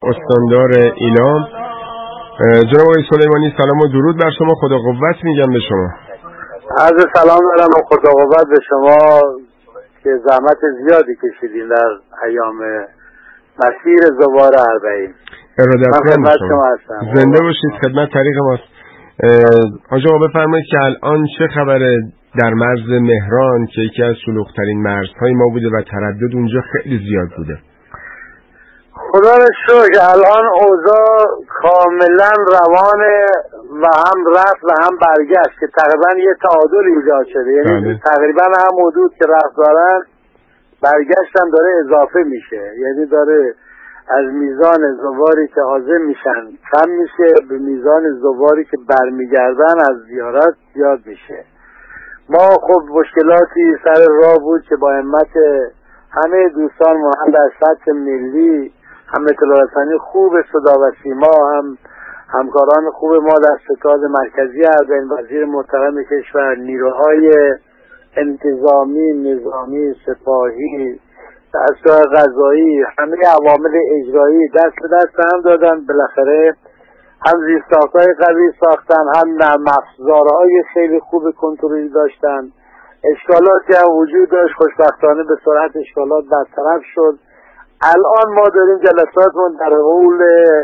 استاندار ایلام. جناب آقای سلیمانی سلام و درود بر شما، خدا قوت میگم به شما. عرض سلام دارم و خدا قوت به شما که زحمت زیادی کشیدین در ایام مسیر زوار اربعین. ارادتمند شما زنده باشید، خدمت طریق ماست. آقا بفرمایید که الان چه خبره در مرز مهران که یکی از شلوغ‌ترین مرزهای ما بوده و تردد اونجا خیلی زیاد بوده؟ خدا را شکر الان اوضاع کاملا روانه و هم رفت و هم برگشت که تقریبا یه تعادل ایجاد شده، یعنی تقریبا هم حدود که رفت دارن برگشت هم داره اضافه میشه، یعنی داره از میزان زواری که عازم میشن کم میشه به میزان زواری که برمیگردن از زیارت زیاد میشه. ما خب مشکلاتی سر راه بود که با همت همه دوستان ما هم در سطح ملی، هم اطلاع رسانی خوب صدا و سیما، هم همکاران خوب ما در ستاد مرکزی اربعین، وزیر محترم کشور، نیروهای انتظامی، نظامی، سپاهی، دستگاه قضایی، همه عوامل اجرایی دست به دست هم دادن. بالاخره هم زیرساخت‌های قوی ساختن، هم نرم افزارهای خیلی خوب کنترلی داشتن. اشکالاتی هم وجود داشت، خوشبختانه به سرعت اشکالات برطرف شد. الان ما داریم جلساتمون در حول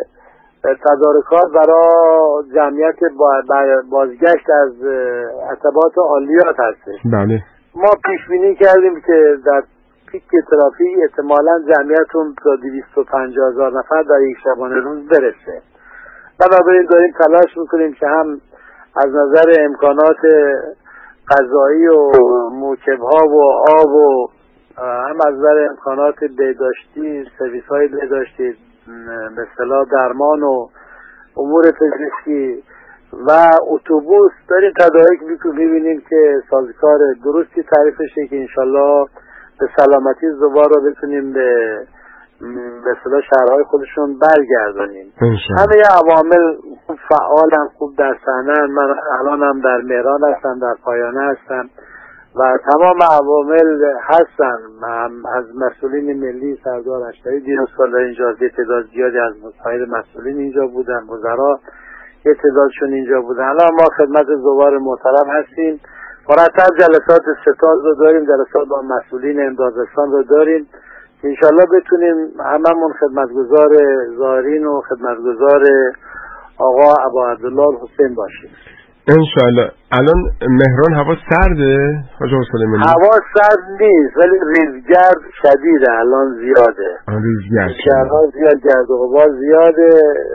تدارکات برای جمعیت بازگشت از عتبات عالیات هستش. بله. ما پیش بینی کردیم که در پیک ترافیک احتمالاً جمعیتون تا 250,000 نفر در یک شبانه روز برسه. بنابراین داریم تلاش میکنیم که هم از نظر امکانات غذایی و موکب‌ها و آب و هم از نظر امکانات بهداشتی، سرویس‌های بهداشتی، به اصطلاح درمان و امور پزشکی و اتوبوس داریم تدارک می‌بینیم که سازگار درستی تعریف شه که انشالله به سلامتی زوار رو بتونیم به اصطلاح شهرهای خودشون برگردانیم. همه عوامل خوب فعالن، خوب در صحنه. من الان هم در مهران هستم، در پایانه هستم و تمام عوامل هستن. از مسئولین ملی سردار اشتری دیروز سال اینجا تعداد زیادی از مسائل مسئولین اینجا بودن، وزرا یه تعدادشون اینجا بودن. الان ما خدمت زوار محترم هستیم، مرتب جلسات ستاد رو داریم، جلسات با مسئولین امدادرسان رو داریم که انشالله بتونیم هممون خدمتگزار زائرین و خدمتگزار آقا ابا عبدالله حسین باشیم انشالله. الان مهران هوا سرده حاج سلیمانی؟ هوا سرد نیست ولی ریزگرد شدیده، الان زیاده. ریزگرد زیاد، گرد و غبار زیاده.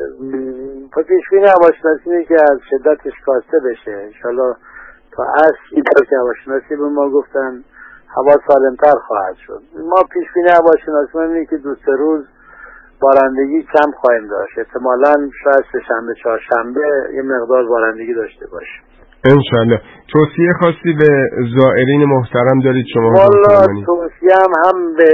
پیشبینی هواشناسی اینه که از شدتش کاسته بشه. انشالله تا عصر که هواشناسی به ما گفتن هوا سالمتر خواهد شد. ما پیشبینی هواشناسی اینه که 2-3 روز بارندگی کم خواهیم داشت، احتمالاً شاید سه‌شنبه چهارشنبه یه مقدار بارندگی داشته باشیم انشالله. توصیه خاصی به زائرین محترم دارید شما؟ والا توصیه هم به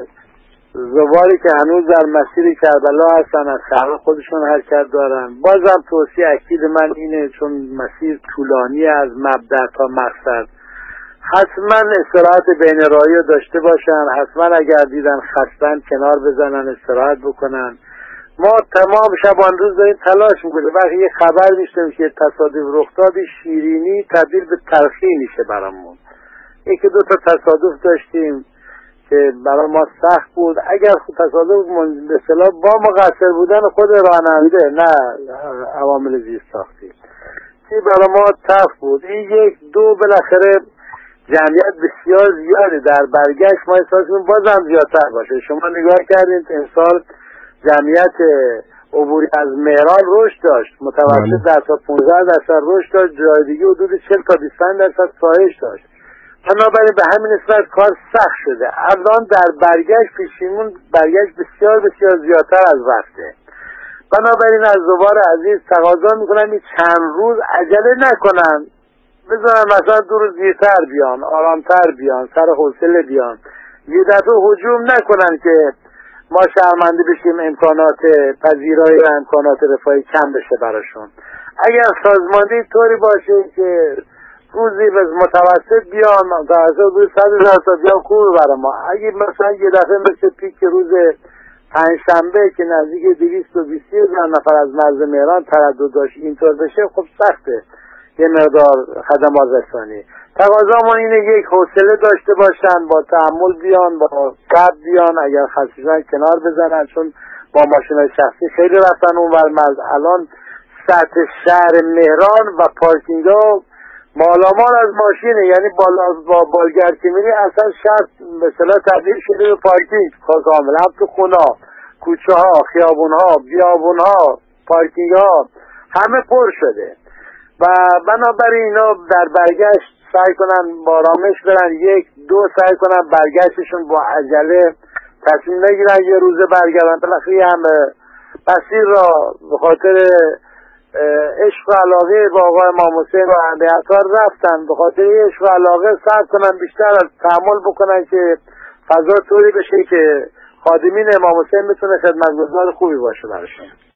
زواری که هنوز در مسیر کربلا هستن، از شهر خودشون حرکت دارن. بازم توصیه اکید من اینه، چون مسیر طولانی از مبدأ تا مقصد، حتما استراحت بین راهی رو داشته باشن. حتما اگر دیدن خستن کنار بزنن، استراحت بکنن. ما تمام شبان روز داریم تلاش میکنیم. وقتی یه خبر میشنیم که تصادف رخ داد، شیرینی تبدیل به تلخی میشه برامون. 1-2 تا تصادف داشتیم که برای ما سخت بود. اگر تصادف به اصطلاح با مقصر بودن خود راننده، نه عوامل زیرساختی، که برای ما تف بود. این 1-2 بالاخره جمعیت بسیار زیاده، در برگشت ما احساس می‌کنیم بازم زیادتر باشه. شما نگاه کردین امسال جمعیت عبوری از مهران رشد داشت، متوسط 10 تا 15% رشد داشت، جای دیگه حدود 40 تا 25% کاهش داشت. بنابراین به همین نسبت کار سخت شده. الان در برگشت پیشمون برگشت بسیار بسیار زیادتر از وقته. بنابراین از زوار عزیز تقاضا میکنم این چند روز عجله نکنن، بذارن مثلا 2 روز دیرتر بیان، آرامتر بیان، سر حوصله بیان، یه دفعه هجوم نکنن که ما شرمنده بشیم، امکانات پذیرایی و امکانات رفاهی کم بشه براشون. اگر سازماندهی طوری باشه که روزی متوسط بیان، متوسط روز 100,000 تا بیان خوبه برای ما. اگه مثلا یه دفعه مثل پیک روز پنجشنبه که نزدیک 220,000 نفر از مرز مهران تردد داشت اینطور بشه خب سخته یه مقدار خدمات رسانی. تقاضامون اینه یک حوصله داشته باشن، با تحمل بیان، با صبر بیان، اگر خسته شدن کنار بزنن، چون با ماشینای شخصی خیلی رفتن اونور مرز. الان سطح شهر مهران و پارکینگ ها مالامال از ماشینه، یعنی با بالگرد که میری اصلا شهر مثلا تبدیل شده به پارکینگ کامل، هم تو خونه، کوچه ها، خیابون ها، بیابون ها، پارکینگ ها همه پر شده و بنابراین اینا در برگشت سعی کنن با آرامش برن، یک دو سعی کنن برگشتشون با عجله تصمیم نگیرن یه روزه برگردن. بالاخره هم مسیر را به خاطر عشق و علاقه با آقای امام حسین و اهل اطهار رفتن، به خاطر عشق و علاقه صبر کنن، بیشتر از تحمل بکنن که فضا طوری بشه که خادمین امام حسین بتونه خدمتگزار خوبی باشه براشون.